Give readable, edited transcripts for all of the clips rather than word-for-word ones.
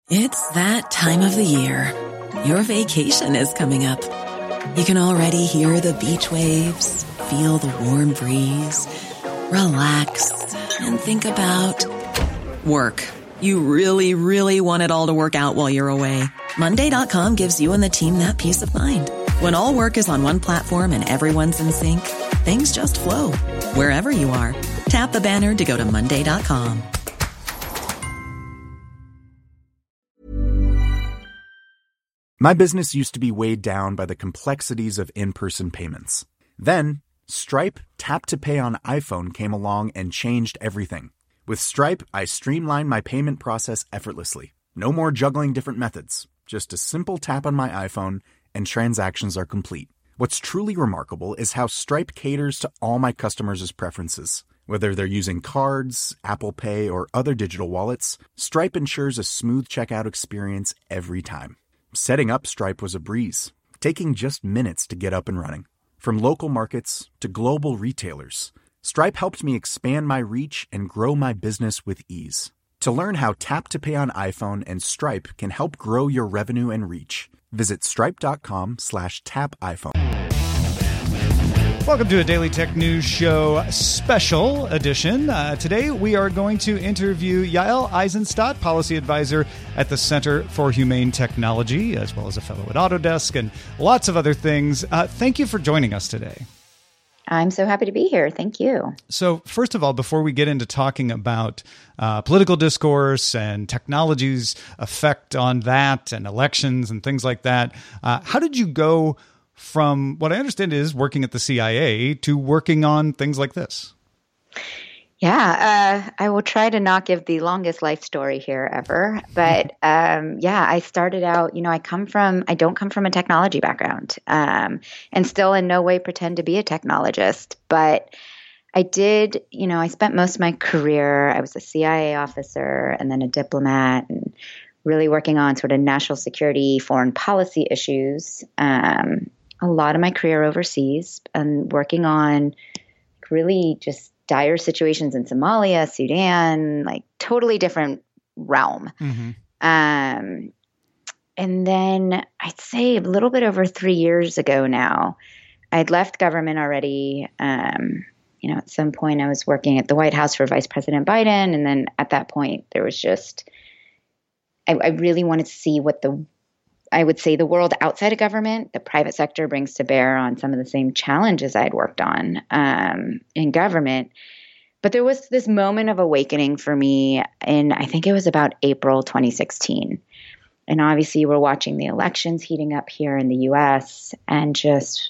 It's that time of the year. Your vacation is coming up. You can already hear the beach waves, feel the warm breeze, relax, and think about work. You really, really want it all to work out while you're away. Monday.com gives you and the team that peace of mind. When all work is on one platform and everyone's in sync, things just flow. Wherever you are, tap the banner to go to Monday.com. My business used to be weighed down by the complexities of in-person payments. Then, Stripe Tap to Pay on iPhone came along and changed everything. With Stripe, I streamlined my payment process effortlessly. No more juggling different methods. Just a simple tap on my iPhone and transactions are complete. What's truly remarkable is how Stripe caters to all my customers' preferences. Whether they're using cards, Apple Pay, or other digital wallets, Stripe ensures a smooth checkout experience every time. Setting up Stripe was a breeze, taking just minutes to get up and running. From local markets to global retailers, Stripe helped me expand my reach and grow my business with ease. To learn how Tap to Pay on iPhone and Stripe can help grow your revenue and reach, visit stripe.com/tapiphone. Welcome to a Daily Tech News Show special edition. Today we are going to interview Yael Eisenstadt, policy advisor at the Center for Humane Technology, as well as a fellow at Autodesk and lots of other things. Thank you for joining us today. I'm so happy to be here. Thank you. So first of all, before we get into talking about political discourse and technology's effect on that and elections and things like that, how did you go from what I understand is working at the CIA to working on things like this? Yeah, I will try to not give the longest life story here ever. But I started out, I don't come from a technology background and still in no way pretend to be a technologist. But I did, I spent most of my career, I was a CIA officer and then a diplomat and really working on sort of national security, foreign policy issues. A lot of my career overseas and working on really just dire situations in Somalia, Sudan, like totally different realm. Mm-hmm. And then I'd say a little bit over 3 years ago now, I'd left government already. At some point I was working at the White House for Vice President Biden. And then at that point there was just, I really wanted to see what the world outside of government, the private sector brings to bear on some of the same challenges I'd worked on in government. But there was this moment of awakening for me in, I think it was about April 2016. And obviously we're watching the elections heating up here in the US and just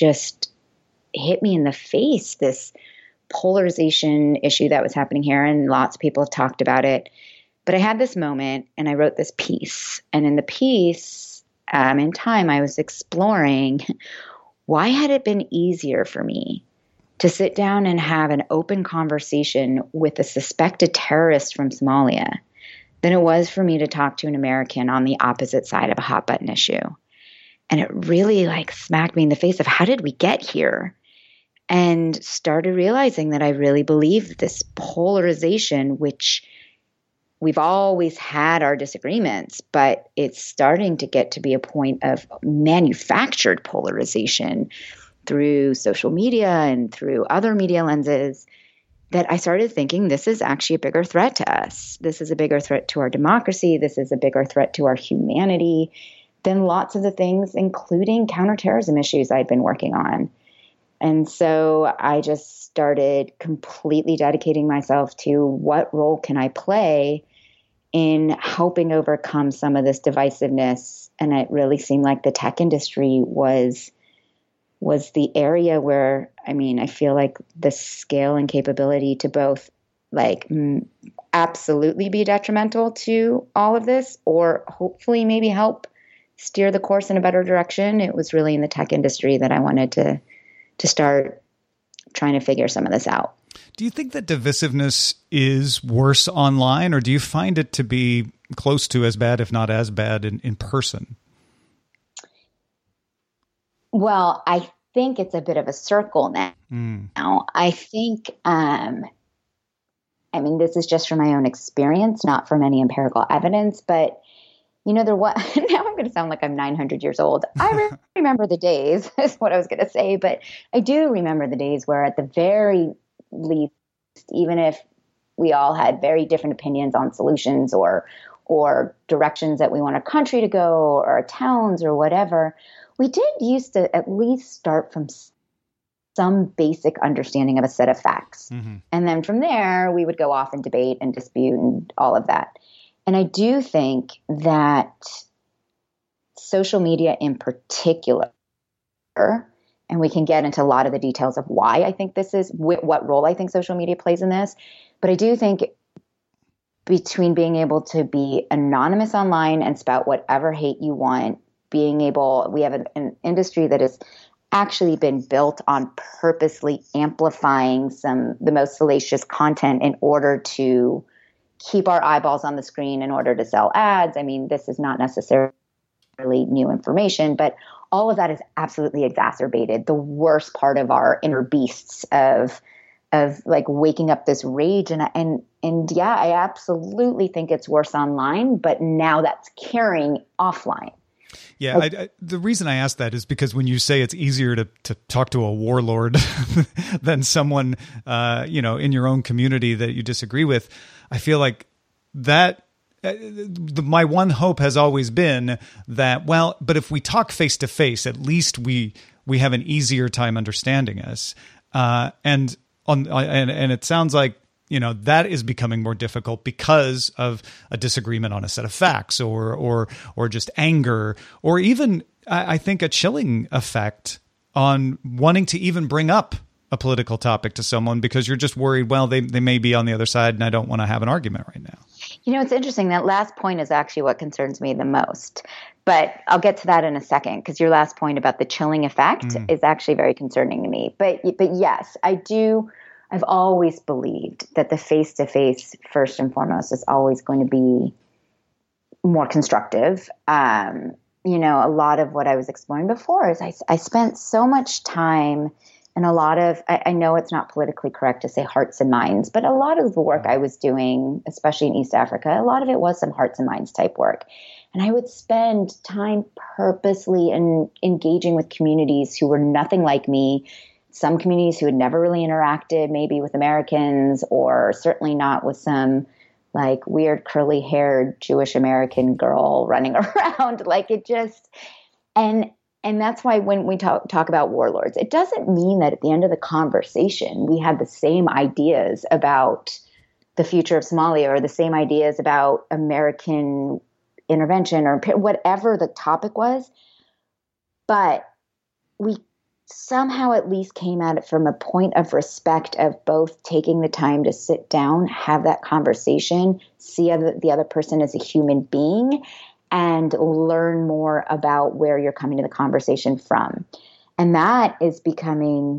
hit me in the face, this polarization issue that was happening here. And lots of people have talked about it. But I had this moment and I wrote this piece. And in the piece, in time, I was exploring why had it been easier for me to sit down and have an open conversation with a suspected terrorist from Somalia than it was for me to talk to an American on the opposite side of a hot button issue. And it really smacked me in the face of how did we get here? And started realizing that I really believe this polarization, which we've always had our disagreements, but it's starting to get to be a point of manufactured polarization through social media and through other media lenses, that I started thinking this is actually a bigger threat to us. This is a bigger threat to our democracy. This is a bigger threat to our humanity than lots of the things, including counterterrorism issues I'd been working on. And so I just started completely dedicating myself to what role can I play in helping overcome some of this divisiveness. And it really seemed like the tech industry was the area where, I feel like the scale and capability to both absolutely be detrimental to all of this, or hopefully maybe help steer the course in a better direction. It was really in the tech industry that I wanted to start trying to figure some of this out. Do you think that divisiveness is worse online, or do you find it to be close to as bad, if not as bad, in person? Well, I think it's a bit of a circle now. I think, this is just from my own experience, not from any empirical evidence, but you know, there was, now I'm going to sound like I'm 900 years old. I remember the days is what I was going to say, but I do remember the days where at the very least, even if we all had very different opinions on solutions or directions that we want our country to go or our towns or whatever, we did used to at least start from some basic understanding of a set of facts. Mm-hmm. And then from there, we would go off and debate and dispute and all of that. And I do think that social media in particular, and we can get into a lot of the details of why I think this is, what role I think social media plays in this, but I do think between being able to be anonymous online and spout whatever hate you want, we have an industry that has actually been built on purposely amplifying the most salacious content in order to keep our eyeballs on the screen in order to sell ads. I mean, this is not necessarily new information, but all of that is absolutely exacerbated the worst part of our inner beasts of like waking up this rage. And yeah, I absolutely think it's worse online, but now that's carrying offline. Yeah, the reason I ask that is because when you say it's easier to talk to a warlord than someone, in your own community that you disagree with, I feel like that my one hope has always been that, well, but if we talk face to face, at least we have an easier time understanding us. And it sounds like, that is becoming more difficult because of a disagreement on a set of facts or just anger, or even I think a chilling effect on wanting to even bring up a political topic to someone because you're just worried, well, they may be on the other side and I don't want to have an argument right now. It's interesting. That last point is actually what concerns me the most, but I'll get to that in a second because your last point about the chilling effect is actually very concerning to me. But yes, I've always believed that the face-to-face, first and foremost, is always going to be more constructive. A lot of what I was exploring before is I spent so much time and a lot of, I know it's not politically correct to say hearts and minds, but a lot of the work I was doing, especially in East Africa, a lot of it was some hearts and minds type work. And I would spend time purposely engaging with communities who were nothing like me, some communities who had never really interacted maybe with Americans, or certainly not with some like weird curly haired Jewish American girl running around. Like it just, and that's why when we talk about warlords, it doesn't mean that at the end of the conversation, we had the same ideas about the future of Somalia or the same ideas about American intervention or whatever the topic was. But we somehow at least came at it from a point of respect of both taking the time to sit down, have that conversation, see the other person as a human being, and learn more about where you're coming to the conversation from. And that is becoming,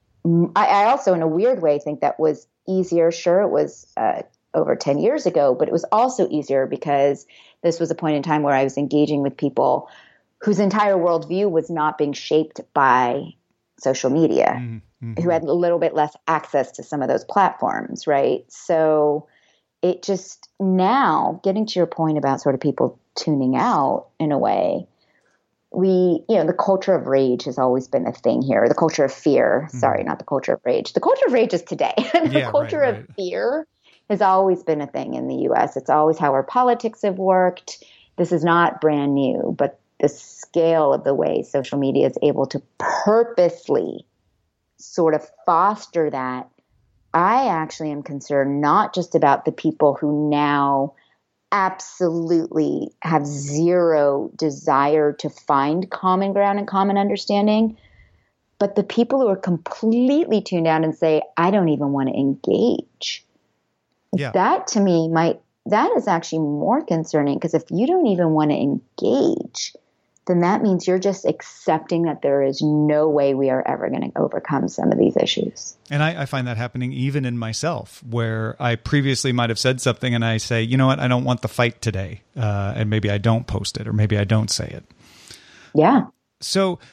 I also in a weird way think that was easier. Sure, it was over 10 years ago, but it was also easier because this was a point in time where I was engaging with people whose entire worldview was not being shaped by social media, who had a little bit less access to some of those platforms, right? So it just, now getting to your point about sort of people tuning out in a way, the culture of rage has always been a thing here. The culture of fear, sorry, not the culture of rage. The culture of rage is today. The culture of fear has always been a thing in the U.S. It's always how our politics have worked. This is not brand new, but the scale of the way social media is able to purposely sort of foster that, I actually am concerned not just about the people who now absolutely have zero desire to find common ground and common understanding, but the people who are completely tuned out and say, I don't even want to engage. Yeah. That to me that is actually more concerning, because if you don't even want to engage, then that means you're just accepting that there is no way we are ever going to overcome some of these issues. And I find that happening even in myself, where I previously might have said something and I say, you know what, I don't want the fight today. And maybe I don't post it, or maybe I don't say it. Yeah. So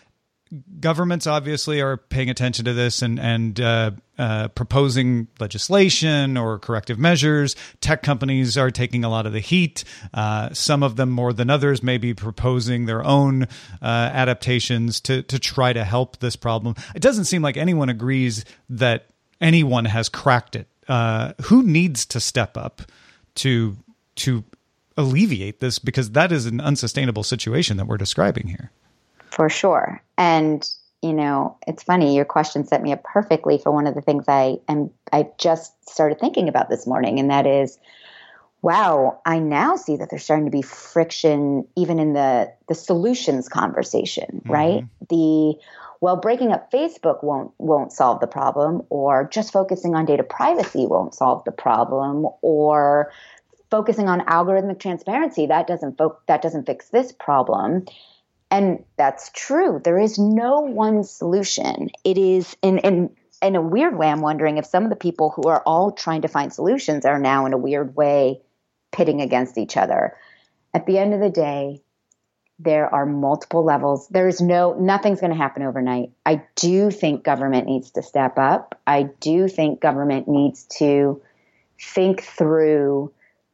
governments obviously are paying attention to this and proposing legislation or corrective measures. Tech companies are taking a lot of the heat. Some of them more than others may be proposing their own adaptations to try to help this problem. It doesn't seem like anyone agrees that anyone has cracked it. Who needs to step up to alleviate this? Because that is an unsustainable situation that we're describing here. For sure. And, it's funny, your question set me up perfectly for one of the things I just started thinking about this morning. And that is, wow, I now see that there's starting to be friction even in the solutions conversation, right? Breaking up Facebook won't solve the problem, or just focusing on data privacy won't solve the problem, or focusing on algorithmic transparency, that doesn't fix this problem. And that's true. There is no one solution. It is in a weird way, I'm wondering if some of the people who are all trying to find solutions are now in a weird way pitting against each other. At the end of the day, there are multiple levels. Nothing's going to happen overnight. I do think government needs to step up. I do think government needs to think through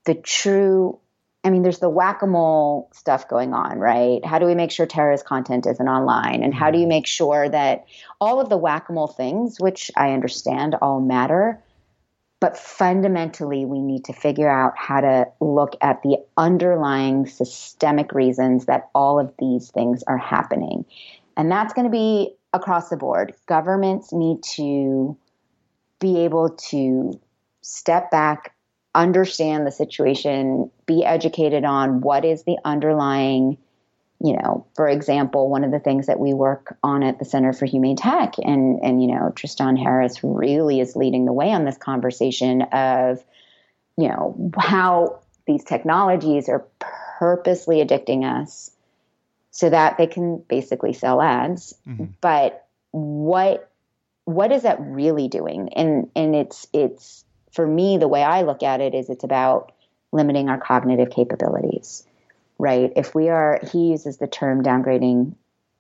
there's the whack-a-mole stuff going on, right? How do we make sure terrorist content isn't online? And how do you make sure that all of the whack-a-mole things, which I understand all matter, but fundamentally we need to figure out how to look at the underlying systemic reasons that all of these things are happening. And that's going to be across the board. Governments need to be able to step back, understand the situation, be educated on what is the underlying, for example, one of the things that we work on at the Center for Humane Tech, and Tristan Harris really is leading the way on this conversation of, how these technologies are purposely addicting us so that they can basically sell ads. Mm-hmm. But what is that really doing? And it's for me, the way I look at it is it's about limiting our cognitive capabilities, right? He uses the term downgrading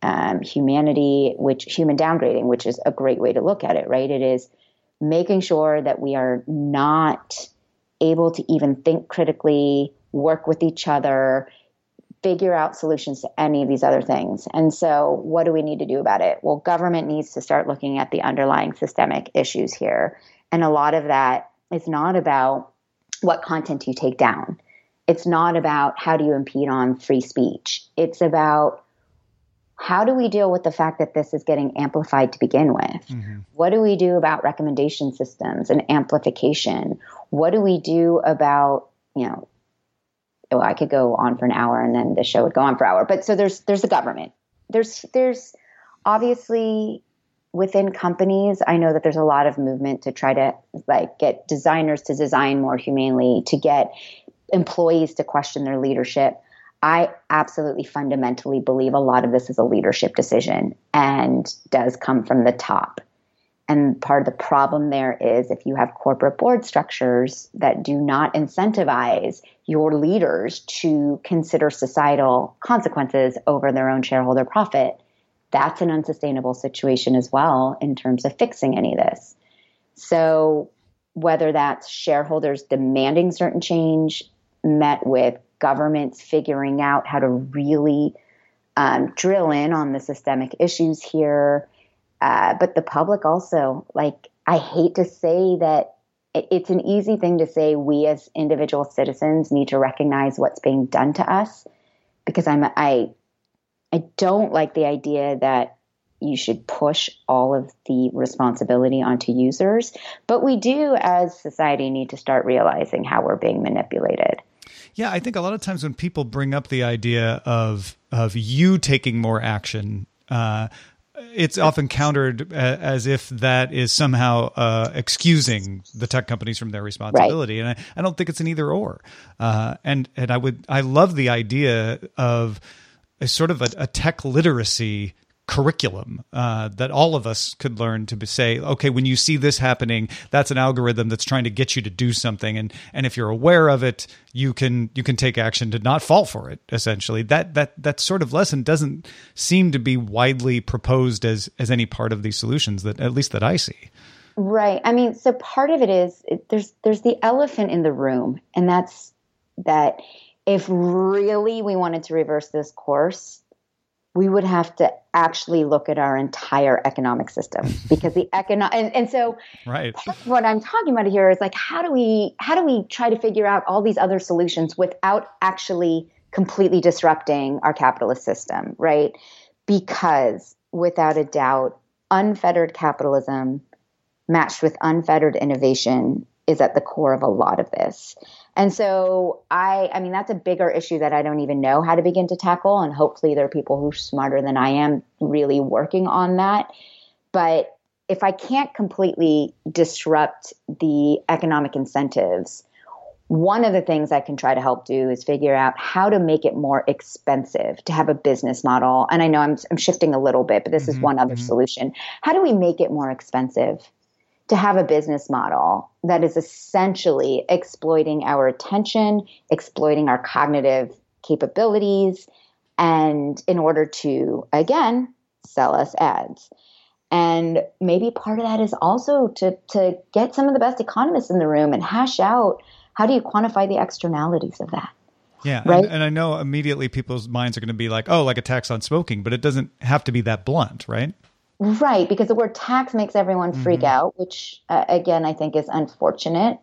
human downgrading, which is a great way to look at it, right? It is making sure that we are not able to even think critically, work with each other, figure out solutions to any of these other things. And so what do we need to do about it? Well, government needs to start looking at the underlying systemic issues here. And a lot of that is not about what content you take down. It's not about how do you impede on free speech. It's about how do we deal with the fact that this is getting amplified to begin with? Mm-hmm. What do we do about recommendation systems and amplification? What do we do about, I could go on for an hour and then the show would go on for an hour. But so there's the government. There's obviously within companies, I know that there's a lot of movement to try to get designers to design more humanely, to get employees to question their leadership. I absolutely fundamentally believe a lot of this is a leadership decision and does come from the top. And part of the problem there is if you have corporate board structures that do not incentivize your leaders to consider societal consequences over their own shareholder profit, that's an unsustainable situation as well in terms of fixing any of this. So whether that's shareholders demanding certain change met with governments figuring out how to really drill in on the systemic issues here, but the public also, I hate to say that it's an easy thing to say we as individual citizens need to recognize what's being done to us, because I don't like the idea that you should push all of the responsibility onto users, but we do as society need to start realizing how we're being manipulated. Yeah, I think a lot of times when people bring up the idea of you taking more action, it's often countered as if that is somehow excusing the tech companies from their responsibility. Right. And I don't think it's an either or. And I love the idea of a sort of a tech literacy curriculum that all of us could learn to say, okay, when you see this happening, that's an algorithm that's trying to get you to do something, and if you're aware of it, you can take action to not fall for it. Essentially, that sort of lesson doesn't seem to be widely proposed as any part of these solutions, that at least that I see. Right. I mean, so part of it is there's the elephant in the room, and that's that if really we wanted to reverse this course, we would have to actually look at our entire economic system, because the and so right. What I'm talking about here is like, how do we try to figure out all these other solutions without actually completely disrupting our capitalist system, right? Because without a doubt, unfettered capitalism matched with unfettered innovation is at the core of a lot of this. And so I mean, that's a bigger issue that I don't even know how to begin to tackle. And hopefully there are people who are smarter than I am really working on that. But if I can't completely disrupt the economic incentives, one of the things I can try to help do is figure out how to make it more expensive to have a business model. And I know I'm shifting a little bit, but this is one other solution. How do we make it more expensive to have a business model that is essentially exploiting our attention, exploiting our cognitive capabilities, and in order to, again, sell us ads? And maybe part of that is also to get some of the best economists in the room and hash out, how do you quantify the externalities of that? Yeah. Right? And I know immediately people's minds are going to be like, oh, like a tax on smoking, but it doesn't have to be that blunt, right? Right, because the word tax makes everyone freak out, which, again, I think is unfortunate.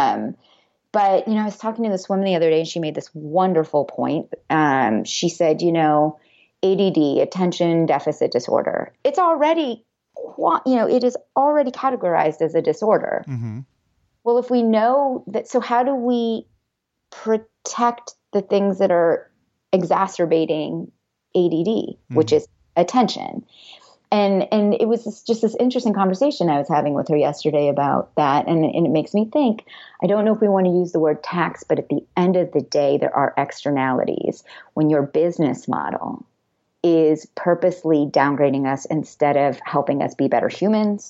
But, I was talking to this woman the other day, and she made this wonderful point. She said, ADD, attention deficit disorder, it's already, it is already categorized as a disorder. Mm-hmm. Well, if we know that, so how do we protect the things that are exacerbating ADD, which is attention? And it was just this interesting conversation I was having with her yesterday about that. And it makes me think, I don't know if we want to use the word tax, but at the end of the day, there are externalities. When your business model is purposely downgrading us instead of helping us be better humans.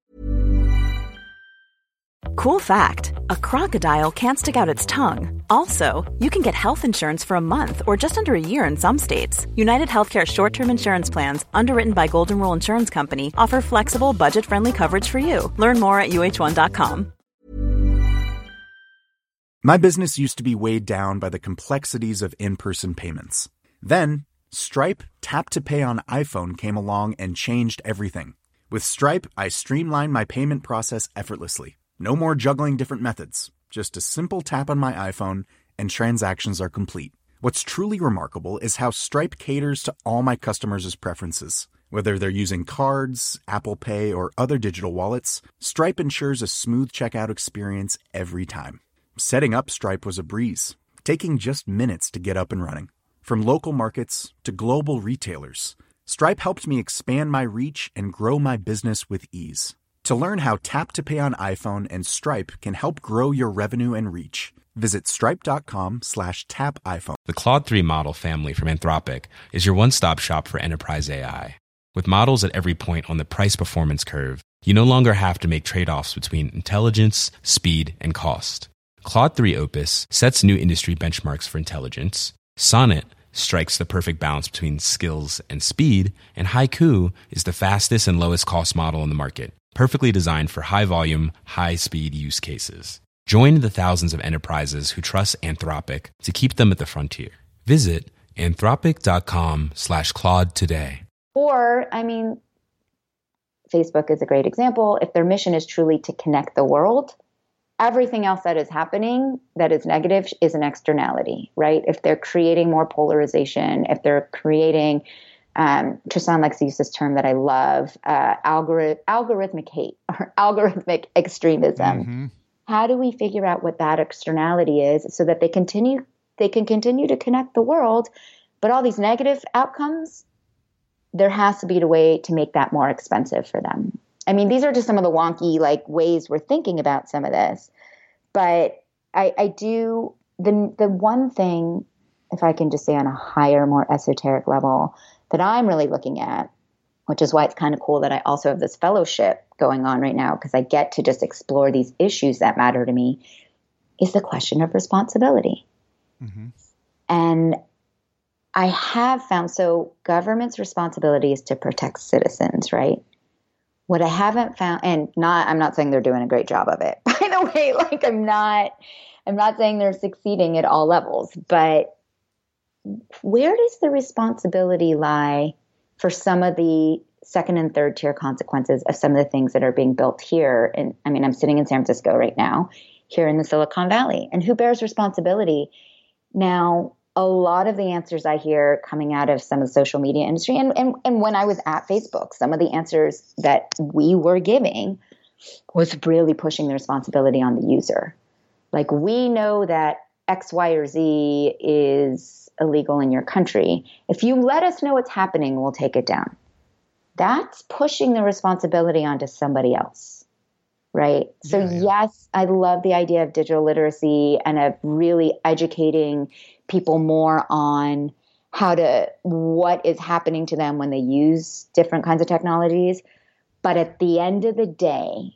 Cool fact, a crocodile can't stick out its tongue. Also, you can get health insurance for a month or just under a year in some states. United Healthcare short-term insurance plans, underwritten by Golden Rule Insurance Company, offer flexible, budget-friendly coverage for you. Learn more at UH1.com. My business used to be weighed down by the complexities of in-person payments. Then, Stripe Tap to Pay on iPhone came along and changed everything. With Stripe, I streamlined my payment process effortlessly. No more juggling different methods. Just a simple tap on my iPhone and transactions are complete. What's truly remarkable is how Stripe caters to all my customers' preferences. Whether they're using cards, Apple Pay, or other digital wallets, Stripe ensures a smooth checkout experience every time. Setting up Stripe was a breeze, taking just minutes to get up and running. From local markets to global retailers, Stripe helped me expand my reach and grow my business with ease. To learn how Tap to Pay on iPhone and Stripe can help grow your revenue and reach, visit stripe.com/tapiphone. The Claude 3 model family from Anthropic is your one-stop shop for enterprise AI. With models at every point on the price-performance curve, you no longer have to make trade-offs between intelligence, speed, and cost. Claude 3 Opus sets new industry benchmarks for intelligence. Sonnet strikes the perfect balance between skills and speed. And Haiku is the fastest and lowest cost model in the market, perfectly designed for high-volume, high-speed use cases. Join the thousands of enterprises who trust Anthropic to keep them at the frontier. Visit anthropic.com/Claude today. Or, Facebook is a great example. If their mission is truly to connect the world, everything else that is happening that is negative is an externality, right? If they're creating more polarization, if they're creating, Tristan likes to use this term that I love, algorithmic hate or algorithmic extremism. Mm-hmm. How do we figure out what that externality is so that they can continue to connect the world, but all these negative outcomes, there has to be a way to make that more expensive for them. These are just some of the wonky ways we're thinking about some of this. But I do, the one thing, if I can just say on a higher, more esoteric level, that I'm really looking at which is why it's kind of cool that I also have this fellowship going on right now, because I get to just explore these issues that matter to me, is the question of responsibility. Mm-hmm. And I have found, so government's responsibility is to protect citizens, right? What I haven't found, and I'm not saying they're doing a great job of it, by the way, like I'm not saying they're succeeding at all levels, but where does the responsibility lie for some of the second and third tier consequences of some of the things that are being built here? And I mean, I'm sitting in San Francisco right now, here in the Silicon Valley, and who bears responsibility? Now, a lot of the answers I hear coming out of some of the social media industry, and when I was at Facebook, some of the answers that we were giving was really pushing the responsibility on the user. Like, we know that X, Y, or Z is illegal in your country. If you let us know what's happening, we'll take it down. That's pushing the responsibility onto somebody else, right? So yes, I love the idea of digital literacy and of really educating people more on what is happening to them when they use different kinds of technologies. But at the end of the day,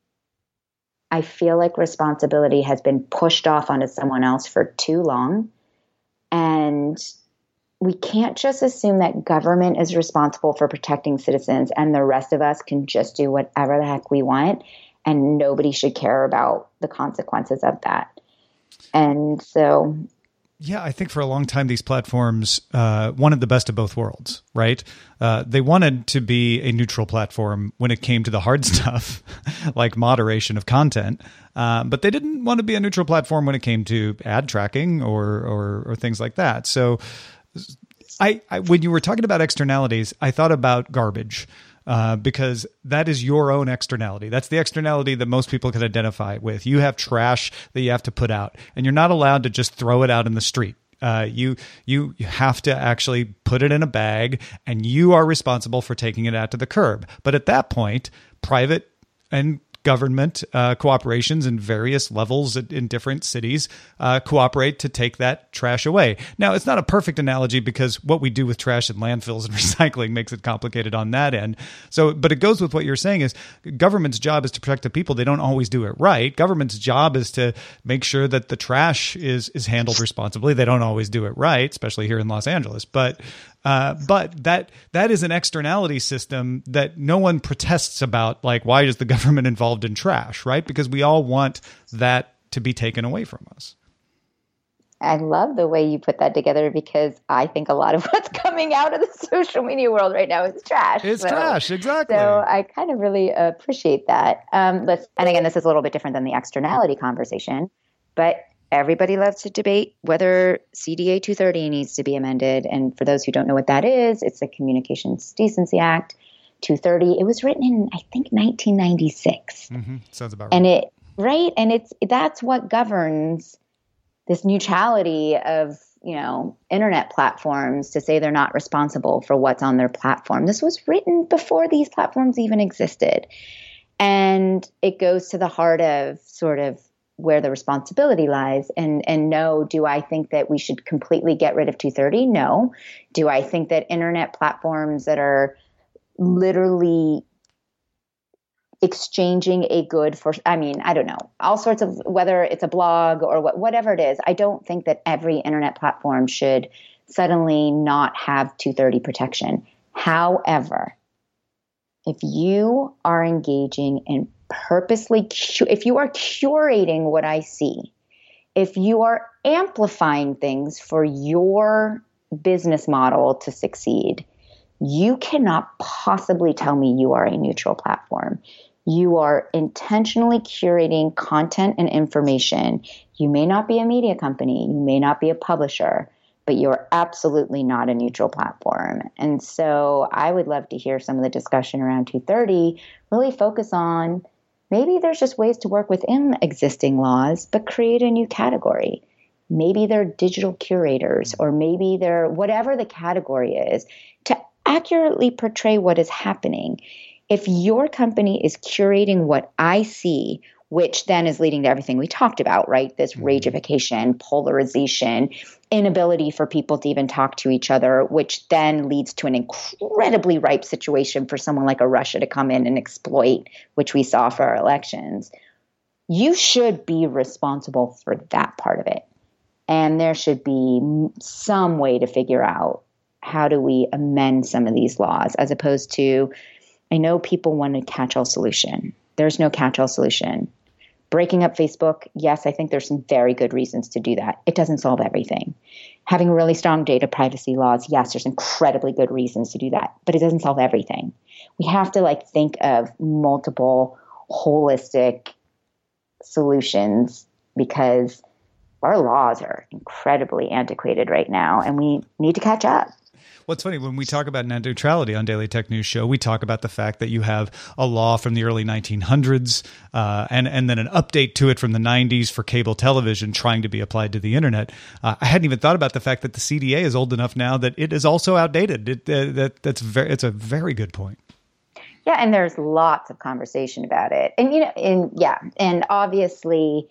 I feel like responsibility has been pushed off onto someone else for too long. And we can't just assume that government is responsible for protecting citizens and the rest of us can just do whatever the heck we want and nobody should care about the consequences of that. And so... yeah, I think for a long time, these platforms wanted the best of both worlds, right? They wanted to be a neutral platform when it came to the hard stuff, like moderation of content. But they didn't want to be a neutral platform when it came to ad tracking or things like that. So I when you were talking about externalities, I thought about garbage. Because that is your own externality. That's the externality that most people can identify with. You have trash that you have to put out, and you're not allowed to just throw it out in the street. You have to actually put it in a bag, and you are responsible for taking it out to the curb. But at that point, private and government cooperations in various levels in different cities cooperate to take that trash away. Now, it's not a perfect analogy because what we do with trash in landfills and recycling makes it complicated on that end. So, but it goes with what you're saying is government's job is to protect the people. They don't always do it right. Government's job is to make sure that the trash is handled responsibly. They don't always do it right, especially here in Los Angeles. But that is an externality system that no one protests about. Like, why is the government involved in trash, right? Because we all want that to be taken away from us. I love the way you put that together because I think a lot of what's coming out of the social media world right now is trash. It's trash, exactly. So I kind of really appreciate that. And again, this is a little bit different than the externality conversation, but everybody loves to debate whether CDA 230 needs to be amended. And for those who don't know what that is, it's the Communications Decency Act 230. It was written in, I think, 1996. Mm-hmm. Sounds about right. And that's what governs this neutrality of, internet platforms to say they're not responsible for what's on their platform. This was written before these platforms even existed. And it goes to the heart of sort of where the responsibility lies. And no, do I think that we should completely get rid of 230? No. Do I think that internet platforms that are literally exchanging a good for, I don't know, all sorts of, whether it's a blog or whatever it is, I don't think that every internet platform should suddenly not have 230 protection. However, if you are engaging in if you are curating what I see, if you are amplifying things for your business model to succeed, you cannot possibly tell me you are a neutral platform. You are intentionally curating content and information. You may not be a media company, you may not be a publisher, but you're absolutely not a neutral platform. And so I would love to hear some of the discussion around 230, really focus on maybe there's just ways to work within existing laws, but create a new category. Maybe they're digital curators, or maybe they're whatever the category is, to accurately portray what is happening. If your company is curating what I see, which then is leading to everything we talked about, right? This ragification, polarization. inability for people to even talk to each other, which then leads to an incredibly ripe situation for someone like a Russia to come in and exploit, which we saw for our elections. You should be responsible for that part of it. And there should be some way to figure out how do we amend some of these laws, as opposed to, I know people want a catch-all solution. There's no catch-all solution. Breaking up Facebook, yes, I think there's some very good reasons to do that. It doesn't solve everything. Having really strong data privacy laws, yes, there's incredibly good reasons to do that, but it doesn't solve everything. We have to think of multiple holistic solutions, because our laws are incredibly antiquated right now, and we need to catch up. Well, it's funny, when we talk about net neutrality on Daily Tech News Show, we talk about the fact that you have a law from the early 1900s and then an update to it from the 90s for cable television trying to be applied to the internet. I hadn't even thought about the fact that the CDA is old enough now that it is also outdated. It's a very good point. Yeah, and there's lots of conversation about it. And obviously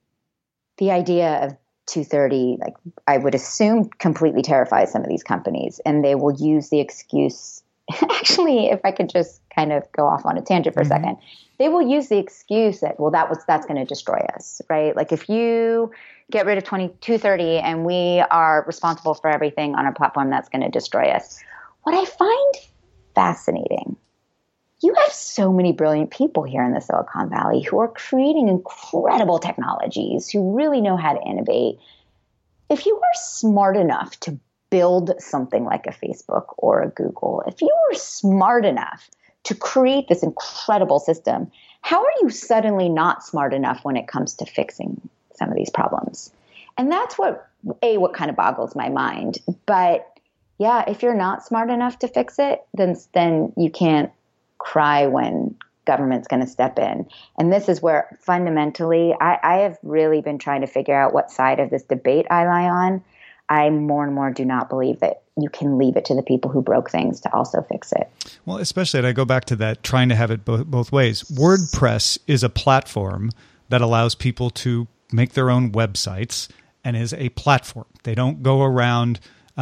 the idea of 230, I would assume, completely terrifies some of these companies, and they will use the excuse. Actually, if I could just kind of go off on a tangent for a second, they will use the excuse that, that's going to destroy us, right? If you get rid of 230 and we are responsible for everything on our platform, that's going to destroy us. What I find fascinating, you have so many brilliant people here in the Silicon Valley who are creating incredible technologies, who really know how to innovate. If you are smart enough to build something like a Facebook or a Google, if you are smart enough to create this incredible system, how are you suddenly not smart enough when it comes to fixing some of these problems? And that's what kind of boggles my mind. But yeah, if you're not smart enough to fix it, then you can't cry when government's going to step in. And this is where fundamentally I have really been trying to figure out what side of this debate I lie on. I more and more do not believe that you can leave it to the people who broke things to also fix it. Well, especially, and I go back to that, trying to have it both ways. WordPress is a platform that allows people to make their own websites and is a platform. They don't go around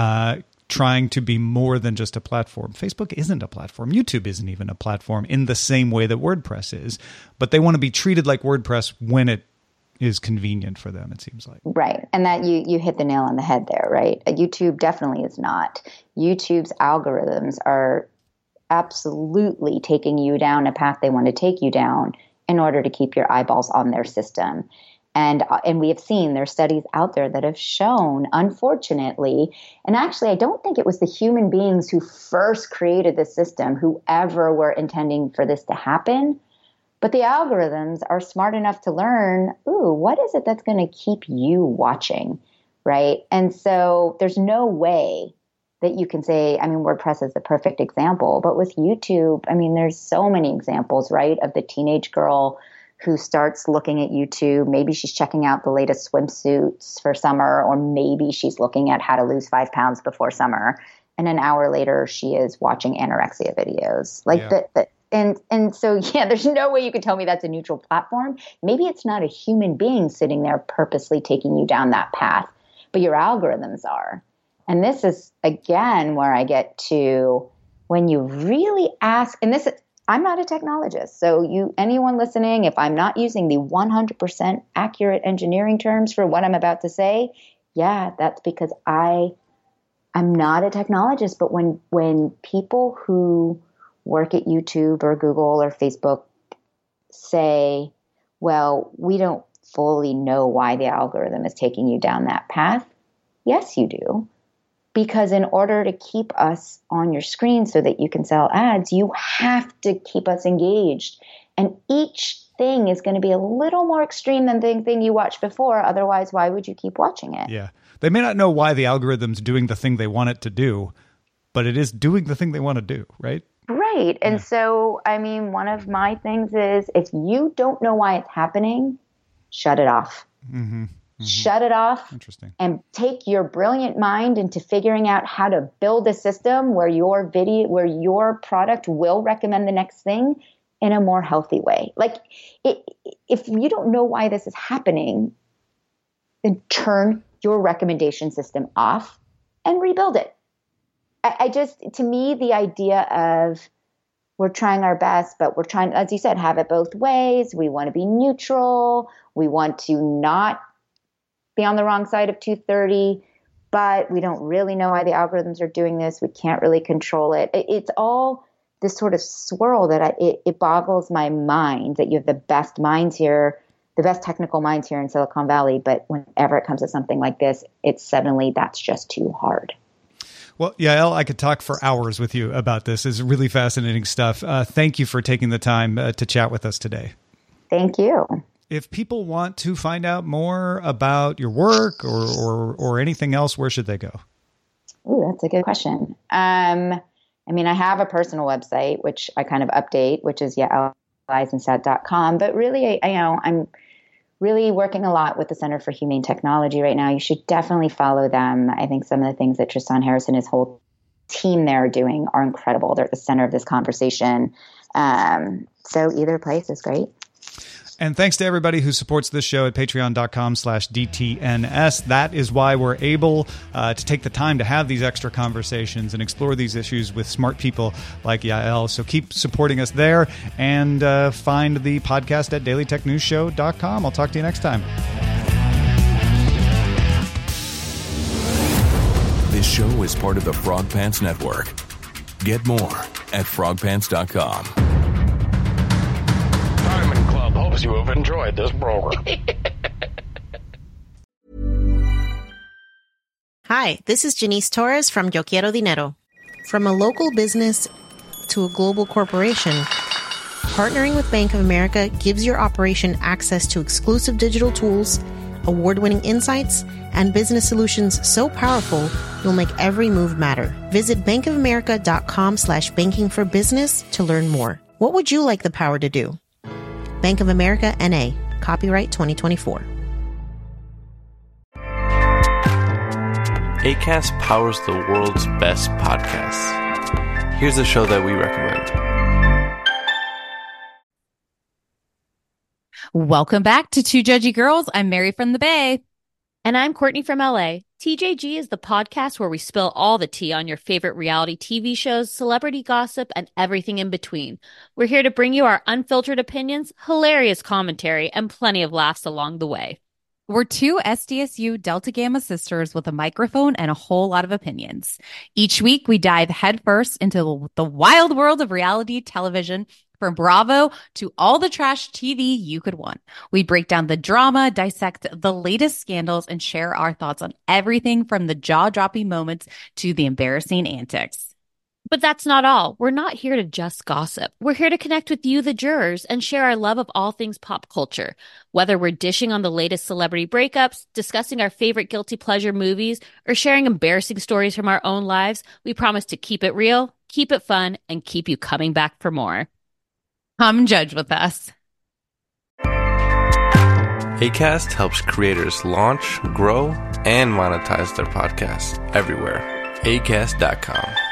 trying to be more than just a platform. Facebook isn't a platform. YouTube isn't even a platform in the same way that WordPress is. But they want to be treated like WordPress when it is convenient for them, it seems like. Right. And that you hit the nail on the head there, right? YouTube definitely is not. YouTube's algorithms are absolutely taking you down a path they want to take you down in order to keep your eyeballs on their system. And we have seen there's studies out there that have shown, unfortunately, and actually I don't think it was the human beings who first created the system who ever were intending for this to happen, but the algorithms are smart enough to learn, what is it that's going to keep you watching, right? And so there's no way that you can say, WordPress is the perfect example, but with YouTube, there's so many examples, right, of the teenage girl who starts looking at YouTube. Maybe she's checking out the latest swimsuits for summer, or maybe she's looking at how to lose 5 pounds before summer. And an hour later, she is watching anorexia videos. And so, there's no way you could tell me that's a neutral platform. Maybe it's not a human being sitting there purposely taking you down that path, but your algorithms are. And this is, again, where I get to when you really ask, and this is, I'm not a technologist, so anyone listening, if I'm not using the 100% accurate engineering terms for what I'm about to say, that's because I'm not a technologist. But when people who work at YouTube or Google or Facebook say, well, we don't fully know why the algorithm is taking you down that path, yes, you do. Because in order to keep us on your screen so that you can sell ads, you have to keep us engaged. And each thing is going to be a little more extreme than the thing you watched before. Otherwise, why would you keep watching it? Yeah. They may not know why the algorithm's doing the thing they want it to do, but it is doing the thing they want to do, right? Right. And so, one of my things is if you don't know why it's happening, shut it off. Mm-hmm. Mm-hmm. Shut it off. Interesting. And take your brilliant mind into figuring out how to build a system where your product will recommend the next thing in a more healthy way. If you don't know why this is happening, then turn your recommendation system off and rebuild it. I just, to me, the idea of we're trying our best, but we're trying, as you said, have it both ways. We want to be neutral. We want to not be on the wrong side of 230, but we don't really know why the algorithms are doing this. We can't really control it. It's all this sort of swirl that it boggles my mind that you have the best minds here, the best technical minds here in Silicon Valley, but whenever it comes to something like this, it's suddenly that's just too hard. Well, Yael, I could talk for hours with you about this. It's really fascinating stuff. Thank you for taking the time to chat with us today. Thank you. If people want to find out more about your work or anything else, where should they go? Ooh, that's a good question. I have a personal website, which I kind of update, which is yaeleisenstadt.com. But really, I'm really working a lot with the Center for Humane Technology right now. You should definitely follow them. I think some of the things that Tristan Harris and his whole team there are doing are incredible. They're at the center of this conversation. So either place is great. And thanks to everybody who supports this show at patreon.com/DTNS. That is why we're able to take the time to have these extra conversations and explore these issues with smart people like Yael. So keep supporting us there and find the podcast at dailytechnewsshow.com. I'll talk to you next time. This show is part of the Frog Pants Network. Get more at frogpants.com. Diamond Club hopes you have enjoyed this program. Hi, this is Janice Torres from Yo Quiero Dinero. From a local business to a global corporation, partnering with Bank of America gives your operation access to exclusive digital tools, award-winning insights, and business solutions so powerful you'll make every move matter. Visit bankofamerica.com/banking for business to learn more. What would you like the power to do? Bank of America, N.A. Copyright 2024. Acast powers the world's best podcasts. Here's a show that we recommend. Welcome back to Two Judgy Girls. I'm Mary from the Bay. And I'm Courtney from LA. TJG is the podcast where we spill all the tea on your favorite reality TV shows, celebrity gossip, and everything in between. We're here to bring you our unfiltered opinions, hilarious commentary, and plenty of laughs along the way. We're two SDSU Delta Gamma sisters with a microphone and a whole lot of opinions. Each week, we dive headfirst into the wild world of reality television, from Bravo to all the trash TV you could want. We break down the drama, dissect the latest scandals, and share our thoughts on everything from the jaw-dropping moments to the embarrassing antics. But that's not all. We're not here to just gossip. We're here to connect with you, the jurors, and share our love of all things pop culture. Whether we're dishing on the latest celebrity breakups, discussing our favorite guilty pleasure movies, or sharing embarrassing stories from our own lives, we promise to keep it real, keep it fun, and keep you coming back for more. Come judge with us. Acast helps creators launch, grow, and monetize their podcasts everywhere. Acast.com.